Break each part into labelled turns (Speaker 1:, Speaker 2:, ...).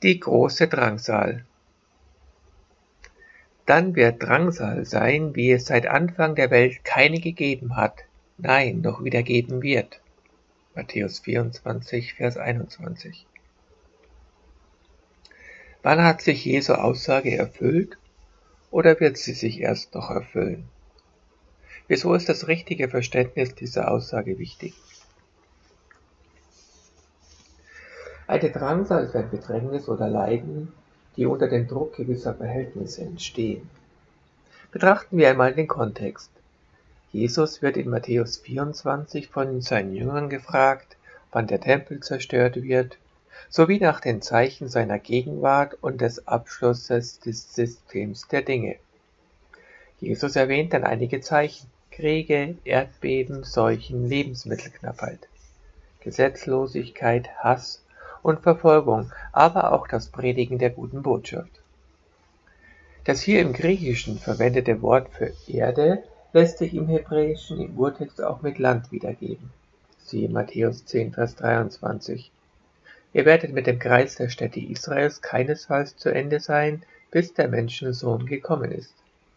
Speaker 1: Die große Drangsal. Dann wird Drangsal sein, wie es seit Anfang der Welt keine gegeben hat, nein, noch wieder geben wird. Matthäus 24, Vers 21. Wann hat sich Jesu Aussage erfüllt oder wird sie sich erst noch erfüllen? Wieso ist das richtige Verständnis dieser Aussage wichtig? Eine Drangsal ist ein Bedrängnis oder Leiden, die unter dem Druck gewisser Verhältnisse entstehen. Betrachten wir einmal den Kontext. Jesus wird in Matthäus 24 von seinen Jüngern gefragt, wann der Tempel zerstört wird, sowie nach den Zeichen seiner Gegenwart und des Abschlusses des Systems der Dinge. Jesus erwähnt dann einige Zeichen: Kriege, Erdbeben, Seuchen, Lebensmittelknappheit, Gesetzlosigkeit, Hass und Verfolgung, aber auch das Predigen der guten Botschaft. Das hier im Griechischen verwendete Wort für Erde lässt sich im Hebräischen im Urtext auch mit Land wiedergeben. Siehe Matthäus 10, Vers 23. Ihr werdet mit dem Kreis der Städte Israels keinesfalls zu Ende sein, bis der Menschensohn gekommen ist.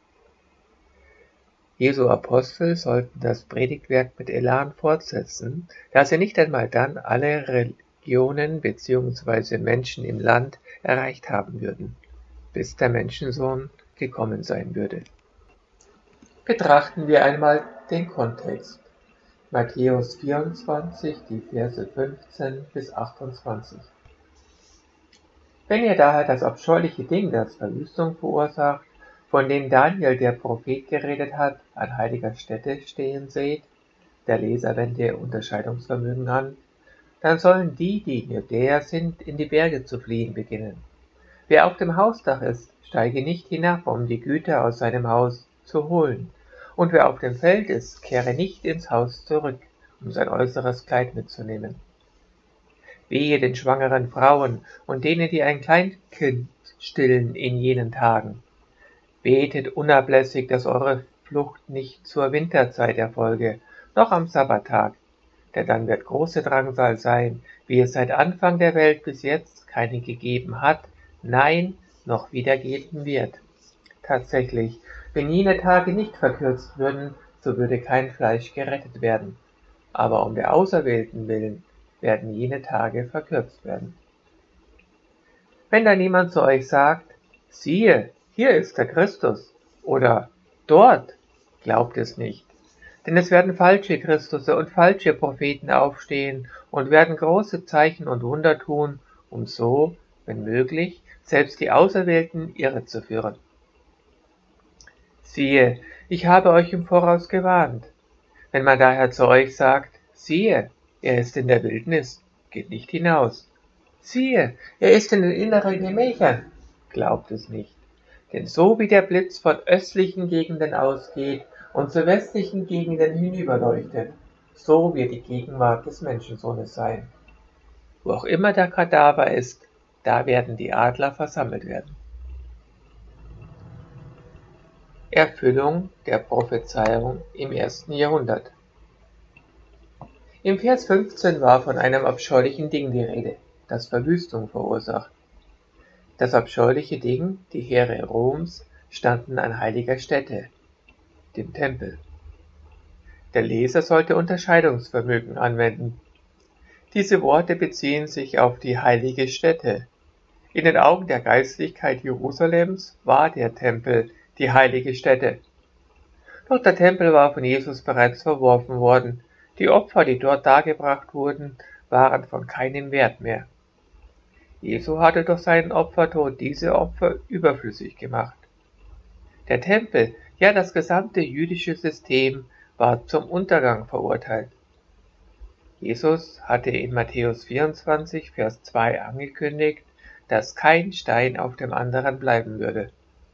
Speaker 1: Jesu Apostel sollten das Predigtwerk mit Elan fortsetzen, da sie nicht einmal dann alle Religionen bzw. Menschen im Land erreicht haben würden, bis der Menschensohn gekommen sein würde. Betrachten wir einmal den Kontext. Matthäus 24, die Verse 15 bis 28. Wenn ihr daher das abscheuliche Ding, das Verwüstung verursacht, von dem Daniel der Prophet geredet hat, an heiliger Stätte stehen seht, der Leser wende Unterscheidungsvermögen an, dann sollen die in Judäa sind, in die Berge zu fliehen beginnen. Wer auf dem Hausdach ist, steige nicht hinab, um die Güter aus seinem Haus zu holen. Und wer auf dem Feld ist, kehre nicht ins Haus zurück, um sein äußeres Kleid mitzunehmen. Wehe den schwangeren Frauen und denen, die ein Kleinkind stillen in jenen Tagen. Betet unablässig, dass eure Flucht nicht zur Winterzeit erfolge, noch am Sabbattag, denn dann wird große Drangsal sein, wie es seit Anfang der Welt bis jetzt keine gegeben hat, nein, noch wieder geben wird. Tatsächlich, wenn jene Tage nicht verkürzt würden, so würde kein Fleisch gerettet werden. Aber um der Auserwählten willen werden jene Tage verkürzt werden. Wenn dann jemand zu euch sagt, siehe, hier ist der Christus, oder dort, glaubt es nicht. Denn es werden falsche Christusse und falsche Propheten aufstehen und werden große Zeichen und Wunder tun, um so, wenn möglich, selbst die Auserwählten irrezuführen. Siehe, ich habe euch im Voraus gewarnt. Wenn man daher zu euch sagt, siehe, er ist in der Wildnis, geht nicht hinaus. Siehe, er ist in den inneren Gemächern, glaubt es nicht. Denn so wie der Blitz von östlichen Gegenden ausgeht und zu westlichen Gegenden hinüberleuchtet, so wird die Gegenwart des Menschensohnes sein. Wo auch immer der Kadaver ist, da werden die Adler versammelt werden. Erfüllung der Prophezeiung im 1. Jahrhundert. Im Vers 15 war von einem abscheulichen Ding die Rede, das Verwüstung verursacht. Das abscheuliche Ding, die Heere Roms, standen an heiliger Stätte, dem Tempel. Der Leser sollte Unterscheidungsvermögen anwenden. Diese Worte beziehen sich auf die heilige Stätte. In den Augen der Geistlichkeit Jerusalems war der Tempel die heilige Stätte. Doch der Tempel war von Jesus bereits verworfen worden. Die Opfer, die dort dargebracht wurden, waren von keinem Wert mehr. Jesu hatte durch seinen Opfertod diese Opfer überflüssig gemacht. Der Tempel, ja das gesamte jüdische System, war zum Untergang verurteilt. Jesus hatte in Matthäus 24, Vers 2 angekündigt, dass kein Stein auf dem anderen bleiben würde.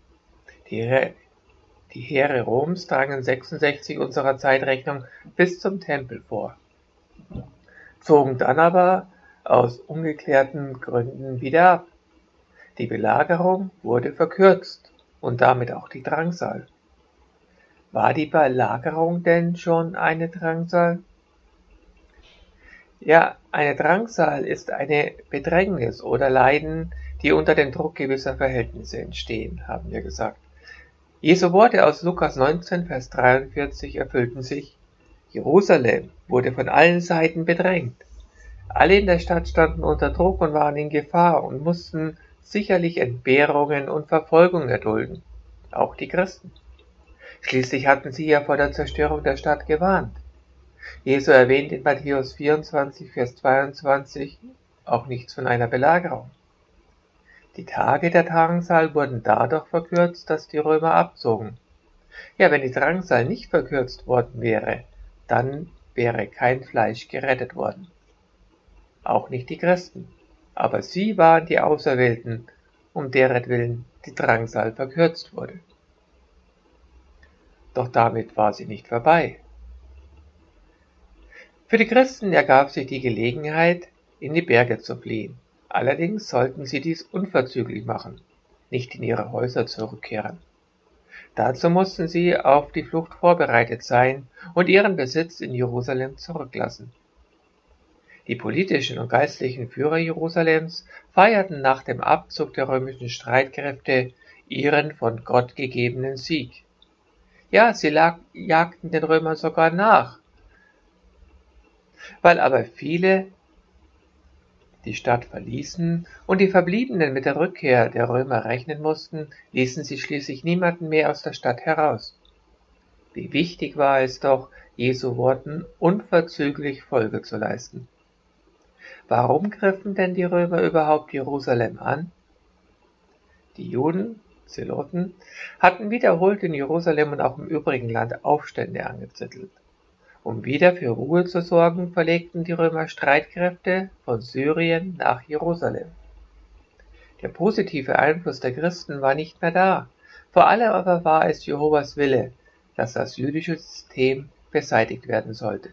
Speaker 1: Die Heere Roms drangen 66 unserer Zeitrechnung bis zum Tempel vor, zogen dann aber aus ungeklärten Gründen wieder ab. Die Belagerung wurde verkürzt und damit auch die Drangsal. War die Belagerung denn schon eine Drangsal? Ja, eine Drangsal ist eine Bedrängnis oder Leiden, die unter dem Druck gewisser Verhältnisse entstehen, haben wir gesagt. Jesu Worte aus Lukas 19, Vers 43 erfüllten sich. Jerusalem wurde von allen Seiten bedrängt. Alle in der Stadt standen unter Druck und waren in Gefahr und mussten sicherlich Entbehrungen und Verfolgung erdulden. Auch die Christen. Schließlich hatten sie ja vor der Zerstörung der Stadt gewarnt. Jesu erwähnt in Matthäus 24, Vers 22 auch nichts von einer Belagerung. Die Tage der Drangsal wurden dadurch verkürzt, dass die Römer abzogen. Ja, wenn die Drangsal nicht verkürzt worden wäre, dann wäre kein Fleisch gerettet worden. Auch nicht die Christen, aber sie waren die Auserwählten, um deretwillen die Drangsal verkürzt wurde. Doch damit war sie nicht vorbei. Für die Christen ergab sich die Gelegenheit, in die Berge zu fliehen. Allerdings sollten sie dies unverzüglich machen, nicht in ihre Häuser zurückkehren. Dazu mussten sie auf die Flucht vorbereitet sein und ihren Besitz in Jerusalem zurücklassen. Die politischen und geistlichen Führer Jerusalems feierten nach dem Abzug der römischen Streitkräfte ihren von Gott gegebenen Sieg. Ja, sie jagten den Römern sogar nach. Weil aber viele die Stadt verließen und die Verbliebenen mit der Rückkehr der Römer rechnen mussten, ließen sie schließlich niemanden mehr aus der Stadt heraus. Wie wichtig war es doch, Jesu Worten unverzüglich Folge zu leisten. Warum griffen denn die Römer überhaupt Jerusalem an? Die Juden, Zeloten, hatten wiederholt in Jerusalem und auch im übrigen Land Aufstände angezettelt. Um wieder für Ruhe zu sorgen, verlegten die Römer Streitkräfte von Syrien nach Jerusalem. Der positive Einfluss der Christen war nicht mehr da. Vor allem aber war es Jehovas Wille, dass das jüdische System beseitigt werden sollte.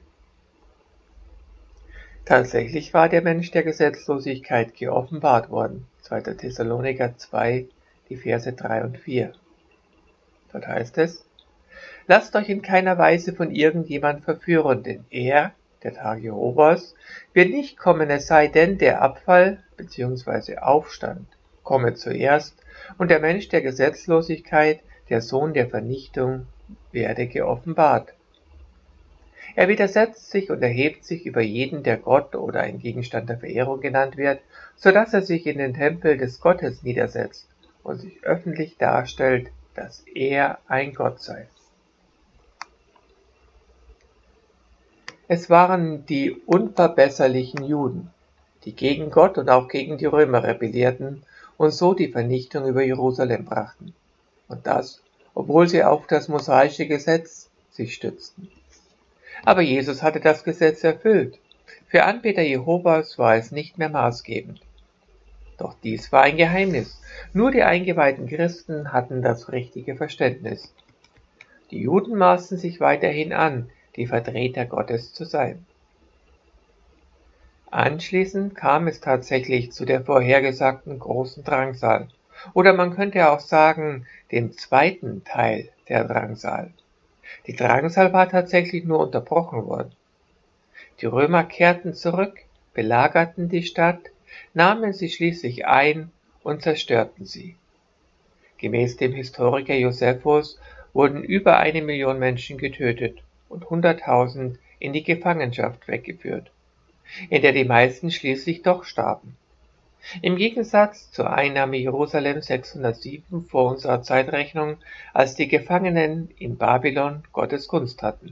Speaker 1: Tatsächlich war der Mensch der Gesetzlosigkeit geoffenbart worden. 2. Thessaloniker 2, die Verse 3 und 4. Dort heißt es: Lasst euch in keiner Weise von irgendjemand verführen, denn der Tag Jehovas, wird nicht kommen, es sei denn, der Abfall bzw. Aufstand komme zuerst und der Mensch der Gesetzlosigkeit, der Sohn der Vernichtung, werde geoffenbart. Er widersetzt sich und erhebt sich über jeden, der Gott oder ein Gegenstand der Verehrung genannt wird, so dass er sich in den Tempel des Gottes niedersetzt und sich öffentlich darstellt, dass er ein Gott sei. Es waren die unverbesserlichen Juden, die gegen Gott und auch gegen die Römer rebellierten und so die Vernichtung über Jerusalem brachten. Und das, obwohl sie auf das mosaische Gesetz sich stützten. Aber Jesus hatte das Gesetz erfüllt. Für Anbeter Jehovas war es nicht mehr maßgebend. Doch dies war ein Geheimnis. Nur die eingeweihten Christen hatten das richtige Verständnis. Die Juden maßen sich weiterhin an, die Vertreter Gottes zu sein. Anschließend kam es tatsächlich zu der vorhergesagten großen Drangsal, oder man könnte auch sagen, dem zweiten Teil der Drangsal. Die Drangsal war tatsächlich nur unterbrochen worden. Die Römer kehrten zurück, belagerten die Stadt, nahmen sie schließlich ein und zerstörten sie. Gemäß dem Historiker Josephus wurden über 1 Million Menschen getötet und 100.000 in die Gefangenschaft weggeführt, in der die meisten schließlich doch starben. Im Gegensatz zur Einnahme Jerusalem 607 vor unserer Zeitrechnung, als die Gefangenen in Babylon Gottes Gunst hatten.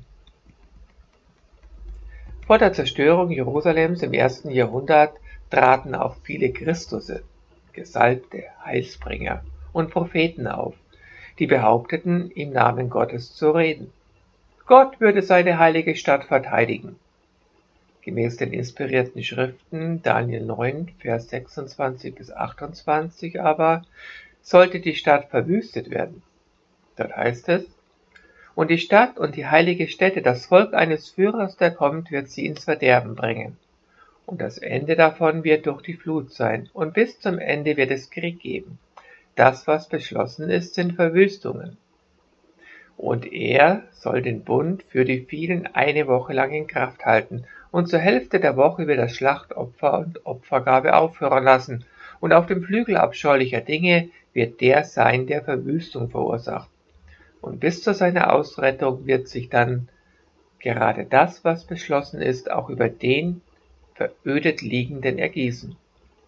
Speaker 1: Vor der Zerstörung Jerusalems im 1. Jahrhundert traten auch viele Christusse, gesalbte Heilsbringer und Propheten auf, die behaupteten, im Namen Gottes zu reden. Gott würde seine heilige Stadt verteidigen. Gemäß den inspirierten Schriften Daniel 9, Vers 26 bis 28 aber sollte die Stadt verwüstet werden. Dort heißt es: Und die Stadt und die heilige Stätte, das Volk eines Führers, der kommt, wird sie ins Verderben bringen. Und das Ende davon wird durch die Flut sein, und bis zum Ende wird es Krieg geben. Das, was beschlossen ist, sind Verwüstungen. Und er soll den Bund für die vielen 1 Woche lang in Kraft halten und zur Hälfte der Woche wird das Schlachtopfer und Opfergabe aufhören lassen und auf dem Flügel abscheulicher Dinge wird der sein, der Verwüstung verursacht. Und bis zu seiner Ausrettung wird sich dann gerade das, was beschlossen ist, auch über den verödet Liegenden ergießen.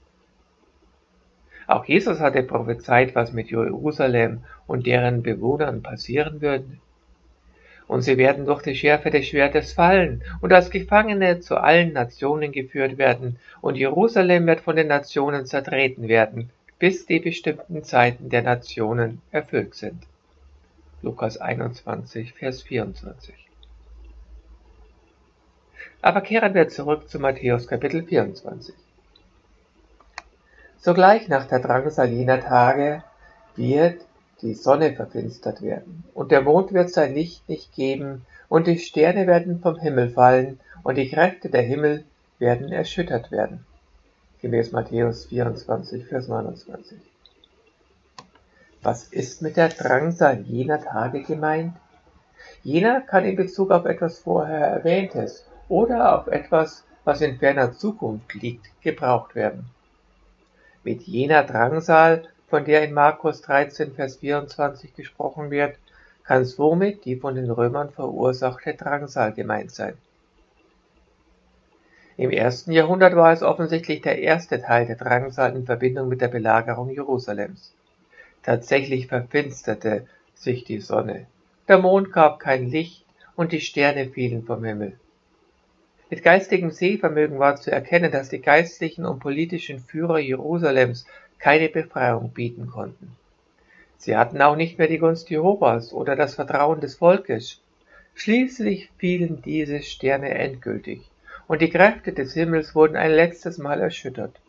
Speaker 1: Auch Jesus hatte prophezeit, was mit Jerusalem und deren Bewohnern passieren würde. Und sie werden durch die Schärfe des Schwertes fallen und als Gefangene zu allen Nationen geführt werden, und Jerusalem wird von den Nationen zertreten werden, bis die bestimmten Zeiten der Nationen erfüllt sind. Lukas 21, Vers 24. Aber kehren wir zurück zu Matthäus Kapitel 24. Sogleich nach der Drangsal jener Tage wird die Sonne verfinstert werden, und der Mond wird sein Licht nicht geben, und die Sterne werden vom Himmel fallen, und die Kräfte der Himmel werden erschüttert werden. Gemäß Matthäus 24, Vers 29. Was ist mit der Drangsal jener Tage gemeint? Jener kann in Bezug auf etwas vorher Erwähntes oder auf etwas, was in ferner Zukunft liegt, gebraucht werden. Mit jener Drangsal, von der in Markus 13, Vers 24 gesprochen wird, kann somit die von den Römern verursachte Drangsal gemeint sein. Im 1. Jahrhundert war es offensichtlich der erste Teil der Drangsal in Verbindung mit der Belagerung Jerusalems. Tatsächlich verfinsterte sich die Sonne, der Mond gab kein Licht und die Sterne fielen vom Himmel. Mit geistigem Sehvermögen war zu erkennen, dass die geistlichen und politischen Führer Jerusalems keine Befreiung bieten konnten. Sie hatten auch nicht mehr die Gunst Jehovas oder das Vertrauen des Volkes. Schließlich fielen diese Sterne endgültig, und die Kräfte des Himmels wurden ein letztes Mal erschüttert.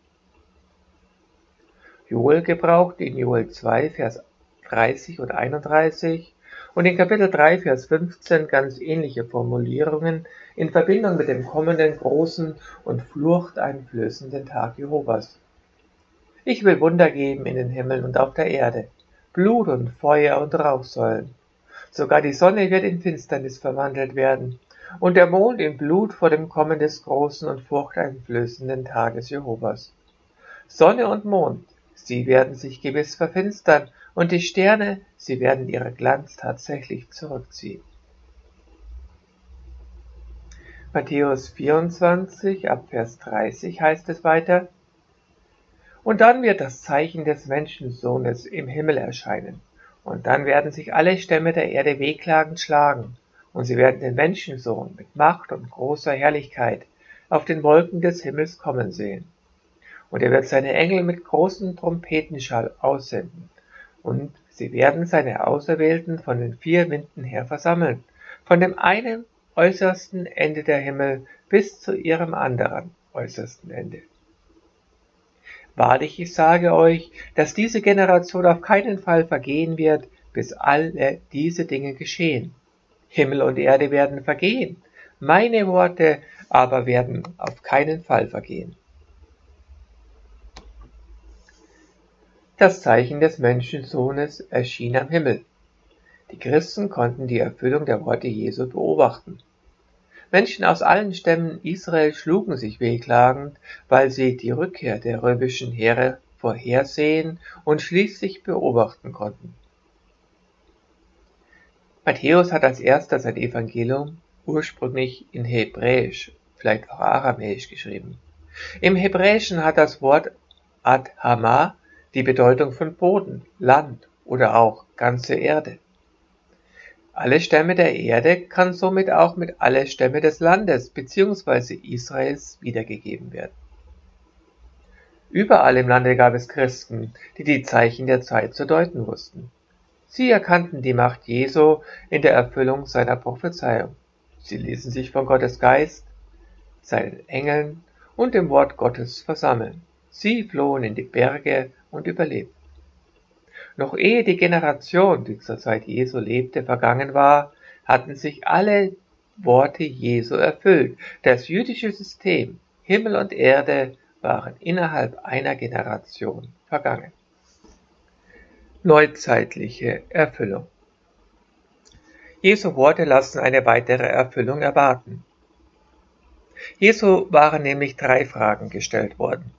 Speaker 1: Joel gebraucht in Joel 2, Vers 30 und 31 und in Kapitel 3, Vers 15 ganz ähnliche Formulierungen in Verbindung mit dem kommenden großen und furchteinflößenden Tag Jehovas. Ich will Wunder geben in den Himmeln und auf der Erde, Blut und Feuer und Rauchsäulen. Sogar die Sonne wird in Finsternis verwandelt werden und der Mond in Blut vor dem Kommen des großen und furchteinflößenden Tages Jehovas. Sonne und Mond, sie werden sich gewiss verfinstern, und die Sterne, sie werden ihren Glanz tatsächlich zurückziehen. Matthäus 24, ab Vers 30 heißt es weiter: Und dann wird das Zeichen des Menschensohnes im Himmel erscheinen, und dann werden sich alle Stämme der Erde wehklagend schlagen, und sie werden den Menschensohn mit Macht und großer Herrlichkeit auf den Wolken des Himmels kommen sehen. Und er wird seine Engel mit großem Trompetenschall aussenden, und sie werden seine Auserwählten von den 4 Winden her versammeln, von dem einen äußersten Ende der Himmel bis zu ihrem anderen äußersten Ende. Wahrlich, ich sage euch, dass diese Generation auf keinen Fall vergehen wird, bis alle diese Dinge geschehen. Himmel und Erde werden vergehen, meine Worte aber werden auf keinen Fall vergehen. Das Zeichen des Menschensohnes erschien am Himmel. Die Christen konnten die Erfüllung der Worte Jesu beobachten. Menschen aus allen Stämmen Israel schlugen sich wehklagend, weil sie die Rückkehr der römischen Heere vorhersehen und schließlich beobachten konnten. Matthäus hat als erster sein Evangelium ursprünglich in Hebräisch, vielleicht auch Aramäisch geschrieben. Im Hebräischen hat das Wort Adhama die Bedeutung von Boden, Land oder auch ganze Erde. Alle Stämme der Erde kann somit auch mit alle Stämme des Landes bzw. Israels wiedergegeben werden. Überall im Lande gab es Christen, die die Zeichen der Zeit zu deuten wussten. Sie erkannten die Macht Jesu in der Erfüllung seiner Prophezeiung. Sie ließen sich von Gottes Geist, seinen Engeln und dem Wort Gottes versammeln. Sie flohen in die Berge und überlebten. Noch ehe die Generation, die zur Zeit Jesu lebte, vergangen war, hatten sich alle Worte Jesu erfüllt. Das jüdische System, Himmel und Erde, waren innerhalb einer Generation vergangen. Neuzeitliche Erfüllung. Jesu Worte lassen eine weitere Erfüllung erwarten. Jesu waren nämlich 3 Fragen gestellt worden.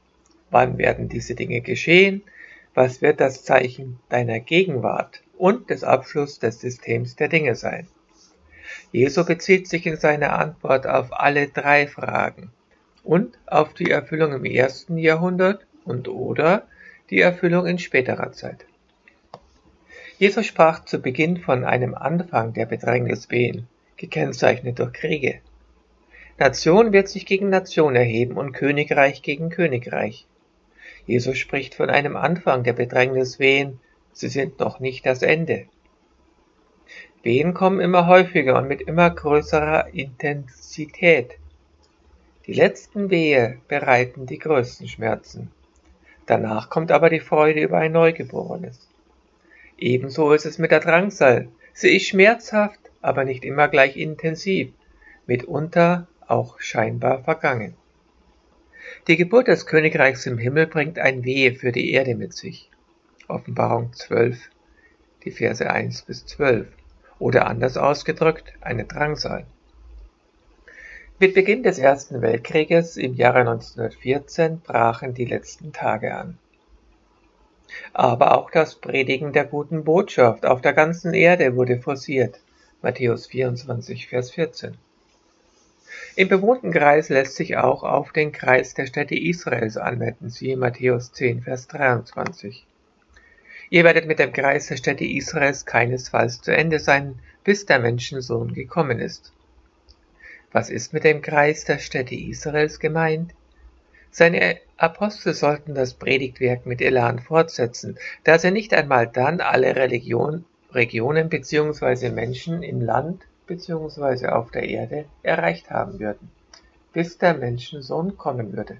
Speaker 1: Wann werden diese Dinge geschehen? Was wird das Zeichen deiner Gegenwart und des Abschlusses des Systems der Dinge sein? Jesu bezieht sich in seiner Antwort auf alle drei Fragen und auf die Erfüllung im 1. Jahrhundert und/oder die Erfüllung in späterer Zeit. Jesus sprach zu Beginn von einem Anfang der Bedrängniswehen, gekennzeichnet durch Kriege. Nation wird sich gegen Nation erheben und Königreich gegen Königreich. Jesus spricht von einem Anfang der Bedrängniswehen, sie sind noch nicht das Ende. Wehen kommen immer häufiger und mit immer größerer Intensität. Die letzten Wehe bereiten die größten Schmerzen. Danach kommt aber die Freude über ein Neugeborenes. Ebenso ist es mit der Drangsal. Sie ist schmerzhaft, aber nicht immer gleich intensiv, mitunter auch scheinbar vergangen. Die Geburt des Königreichs im Himmel bringt ein Wehe für die Erde mit sich. Offenbarung 12, die Verse 1 bis 12. Oder anders ausgedrückt, eine Drangsal. Mit Beginn des Ersten Weltkrieges im Jahre 1914 brachen die letzten Tage an. Aber auch das Predigen der guten Botschaft auf der ganzen Erde wurde forciert. Matthäus 24, Vers 14. Im bewohnten Kreis lässt sich auch auf den Kreis der Städte Israels anwenden, siehe Matthäus 10, Vers 23. Ihr werdet mit dem Kreis der Städte Israels keinesfalls zu Ende sein, bis der Menschensohn gekommen ist. Was ist mit dem Kreis der Städte Israels gemeint? Seine Apostel sollten das Predigtwerk mit Elan fortsetzen, da sie nicht einmal dann alle Regionen bzw. Menschen im Land bzw. auf der Erde erreicht haben würden, bis der Menschensohn kommen würde.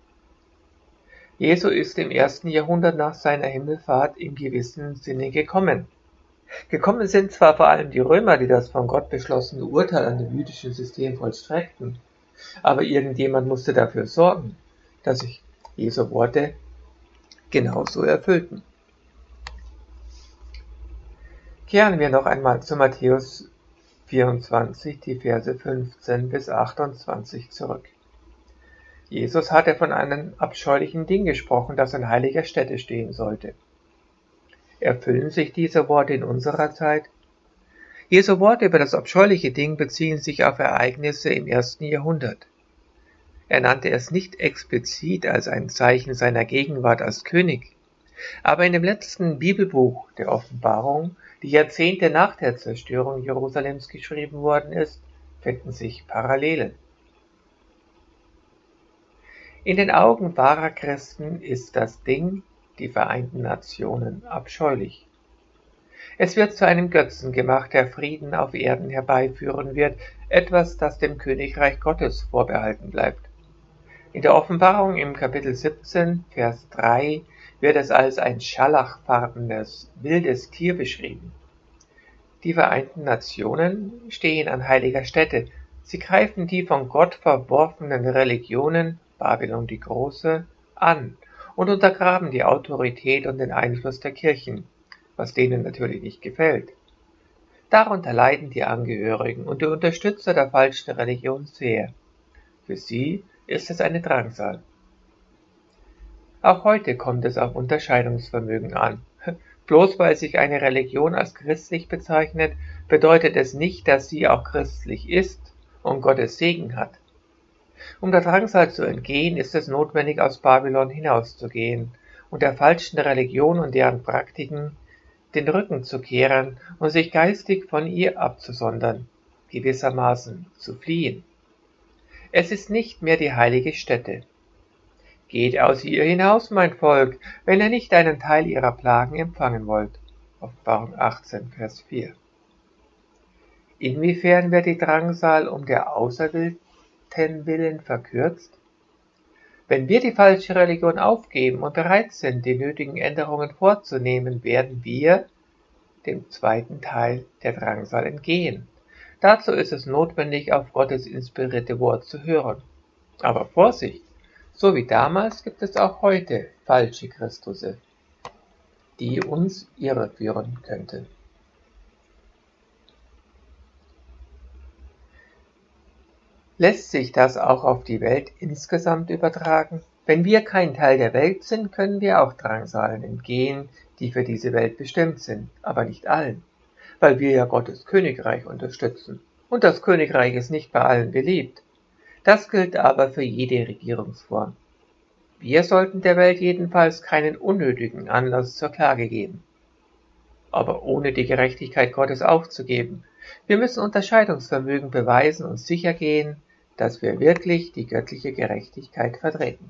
Speaker 1: Jesu ist im 1. Jahrhundert nach seiner Himmelfahrt im gewissen Sinne gekommen. Gekommen sind zwar vor allem die Römer, die das von Gott beschlossene Urteil an dem jüdischen System vollstreckten, aber irgendjemand musste dafür sorgen, dass sich Jesu Worte genauso erfüllten. Kehren wir noch einmal zu Matthäus 24, die Verse 15 bis 28 zurück. Jesus hatte von einem abscheulichen Ding gesprochen, das an heiliger Stätte stehen sollte. Erfüllen sich diese Worte in unserer Zeit? Jesu Worte über das abscheuliche Ding beziehen sich auf Ereignisse im 1. Jahrhundert. Er nannte es nicht explizit als ein Zeichen seiner Gegenwart als König, aber in dem letzten Bibelbuch der Offenbarung, die Jahrzehnte nach der Zerstörung Jerusalems geschrieben worden ist, finden sich Parallelen. In den Augen wahrer Christen ist das Ding, die Vereinten Nationen, abscheulich. Es wird zu einem Götzen gemacht, der Frieden auf Erden herbeiführen wird, etwas, das dem Königreich Gottes vorbehalten bleibt. In der Offenbarung im Kapitel 17, Vers 3 wird es als ein scharlachfarbenes, wildes Tier beschrieben. Die Vereinten Nationen stehen an heiliger Stätte. Sie greifen die von Gott verworfenen Religionen, Babylon die Große, an und untergraben die Autorität und den Einfluss der Kirchen, was denen natürlich nicht gefällt. Darunter leiden die Angehörigen und die Unterstützer der falschen Religion sehr. Für sie ist es eine Drangsal. Auch heute kommt es auf Unterscheidungsvermögen an. Bloß weil sich eine Religion als christlich bezeichnet, bedeutet es nicht, dass sie auch christlich ist und Gottes Segen hat. Um der Drangsal zu entgehen, ist es notwendig, aus Babylon hinauszugehen und der falschen Religion und deren Praktiken den Rücken zu kehren und sich geistig von ihr abzusondern, gewissermaßen zu fliehen. Es ist nicht mehr die heilige Stätte. Geht aus ihr hinaus, mein Volk, wenn ihr nicht einen Teil ihrer Plagen empfangen wollt. Offenbarung 18, Vers 4. Inwiefern wird die Drangsal um der Auserwählten willen verkürzt? Wenn wir die falsche Religion aufgeben und bereit sind, die nötigen Änderungen vorzunehmen, werden wir dem zweiten Teil der Drangsal entgehen. Dazu ist es notwendig, auf Gottes inspirierte Wort zu hören. Aber Vorsicht! So wie damals gibt es auch heute falsche Christusse, die uns irreführen könnten. Lässt sich das auch auf die Welt insgesamt übertragen? Wenn wir kein Teil der Welt sind, können wir auch Drangsalen entgehen, die für diese Welt bestimmt sind, aber nicht allen, weil wir ja Gottes Königreich unterstützen. Und das Königreich ist nicht bei allen beliebt. Das gilt aber für jede Regierungsform. Wir sollten der Welt jedenfalls keinen unnötigen Anlass zur Klage geben. Aber ohne die Gerechtigkeit Gottes aufzugeben. Wir müssen Unterscheidungsvermögen beweisen und sicher gehen, dass wir wirklich die göttliche Gerechtigkeit vertreten.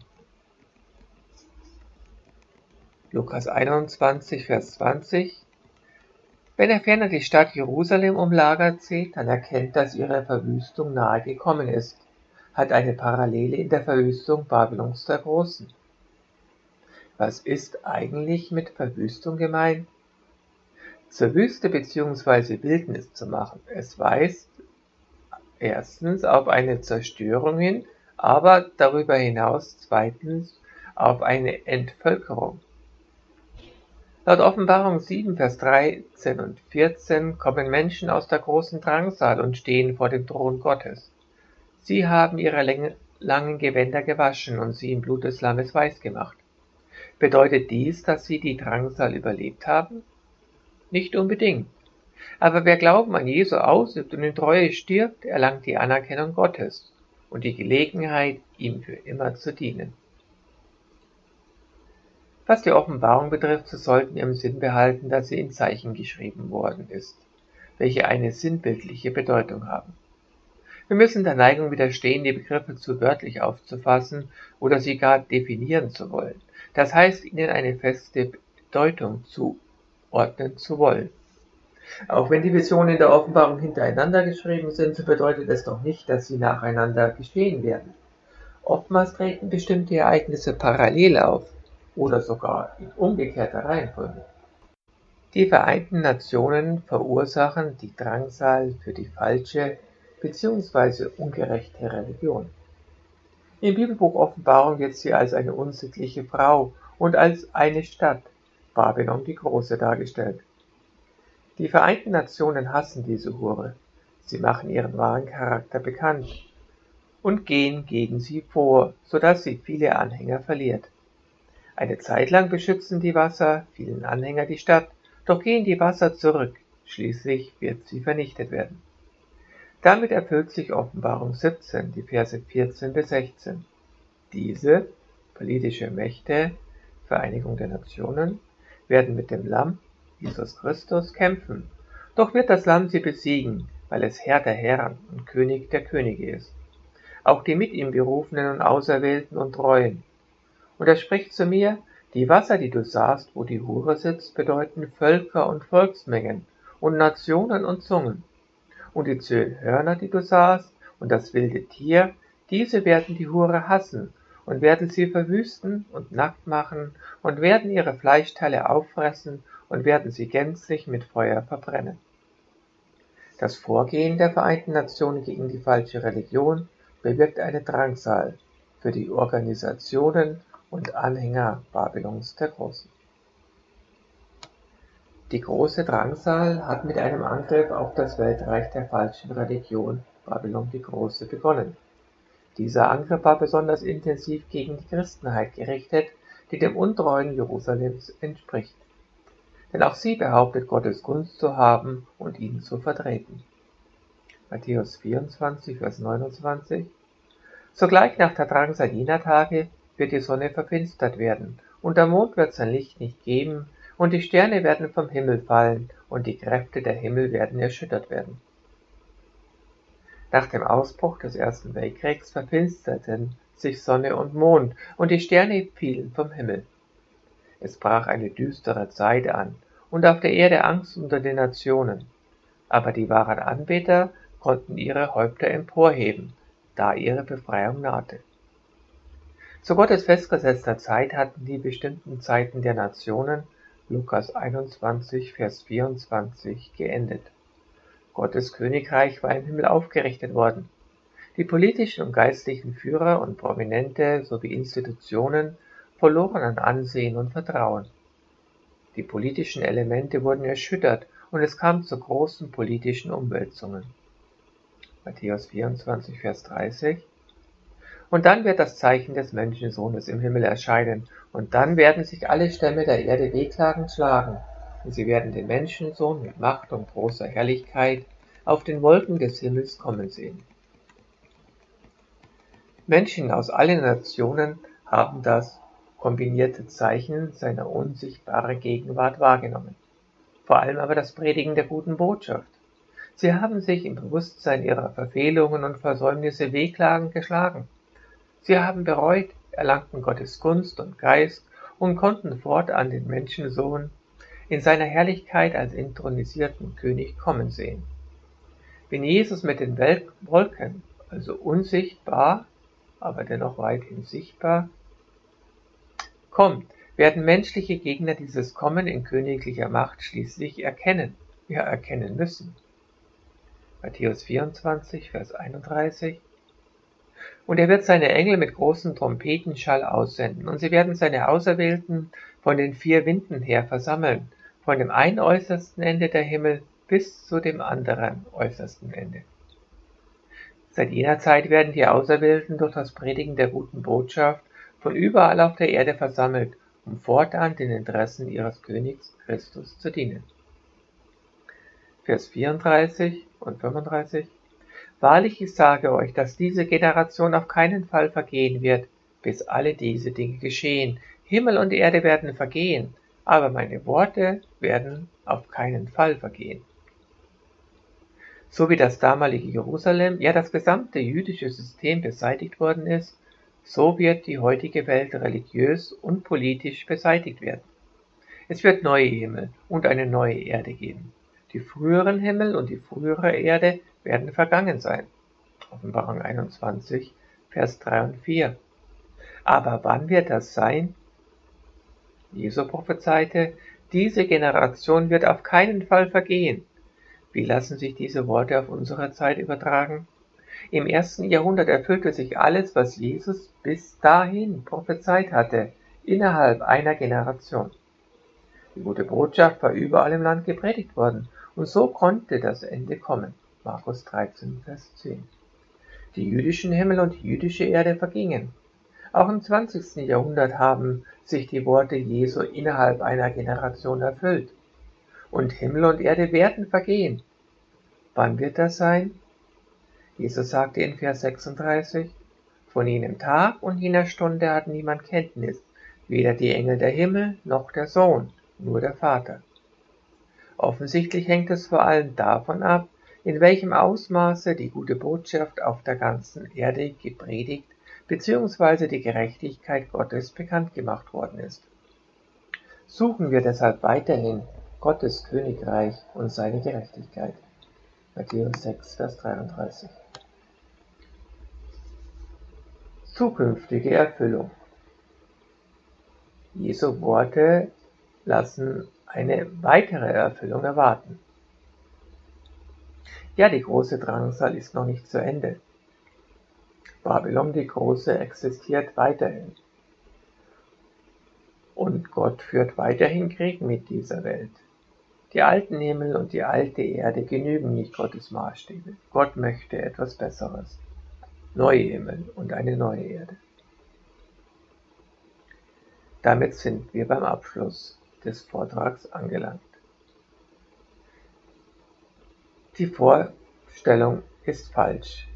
Speaker 1: Lukas 21, Vers 20. Wenn er ferner die Stadt Jerusalem umlagert sieht, dann erkennt, dass ihre Verwüstung nahe gekommen ist, hat eine Parallele in der Verwüstung Babylons der Großen. Was ist eigentlich mit Verwüstung gemeint? Zur Wüste bzw. Wildnis zu machen. Es weist erstens auf eine Zerstörung hin, aber darüber hinaus zweitens auf eine Entvölkerung. Laut Offenbarung 7, Vers 13 und 14 kommen Menschen aus der großen Drangsal und stehen vor dem Thron Gottes. Sie haben ihre langen Gewänder gewaschen und sie im Blut des Lammes weiß gemacht. Bedeutet dies, dass sie die Drangsal überlebt haben? Nicht unbedingt. Aber wer Glauben an Jesu ausübt und in Treue stirbt, erlangt die Anerkennung Gottes und die Gelegenheit, ihm für immer zu dienen. Was die Offenbarung betrifft, so sollten wir im Sinn behalten, dass sie in Zeichen geschrieben worden ist, welche eine sinnbildliche Bedeutung haben. Wir müssen der Neigung widerstehen, die Begriffe zu wörtlich aufzufassen oder sie gar definieren zu wollen. Das heißt, ihnen eine feste Bedeutung zuordnen zu wollen. Auch wenn die Visionen in der Offenbarung hintereinander geschrieben sind, so bedeutet es doch nicht, dass sie nacheinander geschehen werden. Oftmals treten bestimmte Ereignisse parallel auf oder sogar in umgekehrter Reihenfolge. Die Vereinten Nationen verursachen die Drangsal für die falsche bzw. ungerechte Religion. Im Bibelbuch Offenbarung wird sie als eine unsittliche Frau und als eine Stadt, Babylon die Große, dargestellt. Die Vereinten Nationen hassen diese Hure. Sie machen ihren wahren Charakter bekannt und gehen gegen sie vor, sodass sie viele Anhänger verliert. Eine Zeit lang beschützen die Wasser vielen Anhänger die Stadt, doch gehen die Wasser zurück, schließlich wird sie vernichtet werden. Damit erfüllt sich Offenbarung 17, die Verse 14 bis 16. Diese, politische Mächte, Vereinigung der Nationen, werden mit dem Lamm, Jesus Christus, kämpfen, doch wird das Lamm sie besiegen, weil es Herr der Herren und König der Könige ist. Auch die mit ihm Berufenen und Auserwählten und Treuen. Und er spricht zu mir, die Wasser, die du sahst, wo die Hure sitzt, bedeuten Völker und Volksmengen und Nationen und Zungen. Und die 10 Hörner, die du sahst, und das wilde Tier, diese werden die Hure hassen und werden sie verwüsten und nackt machen und werden ihre Fleischteile auffressen und werden sie gänzlich mit Feuer verbrennen. Das Vorgehen der Vereinten Nationen gegen die falsche Religion bewirkt eine Drangsal für die Organisationen und Anhänger Babylons der Großen. Die große Drangsal hat mit einem Angriff auf das Weltreich der falschen Religion Babylon die Große begonnen. Dieser Angriff war besonders intensiv gegen die Christenheit gerichtet, die dem untreuen Jerusalems entspricht. Denn auch sie behauptet, Gottes Gunst zu haben und ihn zu vertreten. Matthäus 24, Vers 29. Sogleich nach der Drangsal jener Tage wird die Sonne verfinstert werden, und der Mond wird sein Licht nicht geben, und die Sterne werden vom Himmel fallen, und die Kräfte der Himmel werden erschüttert werden. Nach dem Ausbruch des Ersten Weltkriegs verfinsterten sich Sonne und Mond, und die Sterne fielen vom Himmel. Es brach eine düstere Zeit an, und auf der Erde Angst unter den Nationen. Aber die wahren Anbeter konnten ihre Häupter emporheben, da ihre Befreiung nahte. Zu Gottes festgesetzter Zeit hatten die bestimmten Zeiten der Nationen, Lukas 21, Vers 24, geendet. Gottes Königreich war im Himmel aufgerichtet worden. Die politischen und geistlichen Führer und Prominente sowie Institutionen verloren an Ansehen und Vertrauen. Die politischen Elemente wurden erschüttert und es kam zu großen politischen Umwälzungen. Matthäus 24, Vers 30. Und dann wird das Zeichen des Menschensohnes im Himmel erscheinen, und dann werden sich alle Stämme der Erde wehklagend schlagen, und sie werden den Menschensohn mit Macht und großer Herrlichkeit auf den Wolken des Himmels kommen sehen. Menschen aus allen Nationen haben das kombinierte Zeichen seiner unsichtbaren Gegenwart wahrgenommen, vor allem aber das Predigen der guten Botschaft. Sie haben sich im Bewusstsein ihrer Verfehlungen und Versäumnisse wehklagend geschlagen. Sie haben bereut, erlangten Gottes Gunst und Geist und konnten fortan den Menschensohn in seiner Herrlichkeit als inthronisierten König kommen sehen. Wenn Jesus mit den Wolken, also unsichtbar, aber dennoch weithin sichtbar, kommt, werden menschliche Gegner dieses Kommen in königlicher Macht schließlich erkennen müssen. Matthäus 24, Vers 31. Und er wird seine Engel mit großem Trompetenschall aussenden, und sie werden seine Auserwählten von den 4 Winden her versammeln, von dem einen äußersten Ende der Himmel bis zu dem anderen äußersten Ende. Seit jener Zeit werden die Auserwählten durch das Predigen der guten Botschaft von überall auf der Erde versammelt, um fortan den Interessen ihres Königs Christus zu dienen. Vers 34 und 35. Wahrlich, ich sage euch, dass diese Generation auf keinen Fall vergehen wird, bis alle diese Dinge geschehen. Himmel und Erde werden vergehen, aber meine Worte werden auf keinen Fall vergehen. So wie das damalige Jerusalem, ja das gesamte jüdische System beseitigt worden ist, so wird die heutige Welt religiös und politisch beseitigt werden. Es wird neue Himmel und eine neue Erde geben. Die früheren Himmel und die frühere Erde werden vergangen sein. Offenbarung 21, Vers 3 und 4. Aber wann wird das sein? Jesu prophezeite, diese Generation wird auf keinen Fall vergehen. Wie lassen sich diese Worte auf unsere Zeit übertragen? Im 1. Jahrhundert erfüllte sich alles, was Jesus bis dahin prophezeit hatte, innerhalb einer Generation. Die gute Botschaft war überall im Land gepredigt worden, und so konnte das Ende kommen. Markus 13, Vers 10. Die jüdischen Himmel und die jüdische Erde vergingen. Auch im 20. Jahrhundert haben sich die Worte Jesu innerhalb einer Generation erfüllt. Und Himmel und Erde werden vergehen. Wann wird das sein? Jesus sagte in Vers 36, von jenem Tag und jener Stunde hat niemand Kenntnis, weder die Engel der Himmel noch der Sohn, nur der Vater. Offensichtlich hängt es vor allem davon ab, in welchem Ausmaße die gute Botschaft auf der ganzen Erde gepredigt bzw. die Gerechtigkeit Gottes bekannt gemacht worden ist. Suchen wir deshalb weiterhin Gottes Königreich und seine Gerechtigkeit. Matthäus 6, Vers 33. Zukünftige Erfüllung. Jesu Worte lassen eine weitere Erfüllung erwarten. Ja, die große Drangsal ist noch nicht zu Ende. Babylon die Große existiert weiterhin. Und Gott führt weiterhin Krieg mit dieser Welt. Die alten Himmel und die alte Erde genügen nicht Gottes Maßstäbe. Gott möchte etwas Besseres. Neue Himmel und eine neue Erde. Damit sind wir beim Abschluss des Vortrags angelangt. Die Vorstellung ist falsch.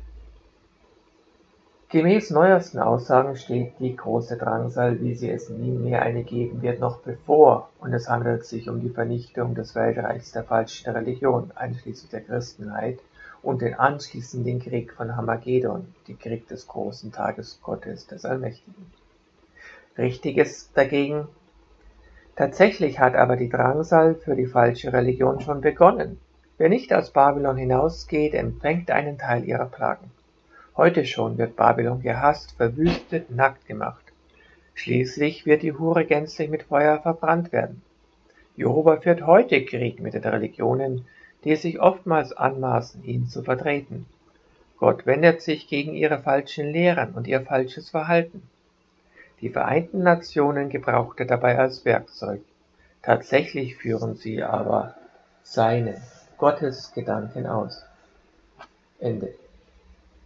Speaker 1: Gemäß neuesten Aussagen steht die große Drangsal, wie sie es nie mehr eine geben wird, noch bevor, und es handelt sich um die Vernichtung des Weltreichs der falschen Religion, einschließlich der Christenheit, und den anschließenden Krieg von Hamagedon, den Krieg des großen Tages Gottes, des Allmächtigen. Richtig ist dagegen, tatsächlich hat aber die Drangsal für die falsche Religion schon begonnen. Wer nicht aus Babylon hinausgeht, empfängt einen Teil ihrer Plagen. Heute schon wird Babylon gehasst, verwüstet, nackt gemacht. Schließlich wird die Hure gänzlich mit Feuer verbrannt werden. Jehova führt heute Krieg mit den Religionen, die sich oftmals anmaßen, ihn zu vertreten. Gott wendet sich gegen ihre falschen Lehren und ihr falsches Verhalten. Die Vereinten Nationen gebraucht er dabei als Werkzeug. Tatsächlich führen sie aber seine, Gottes Gedanken aus. Ende.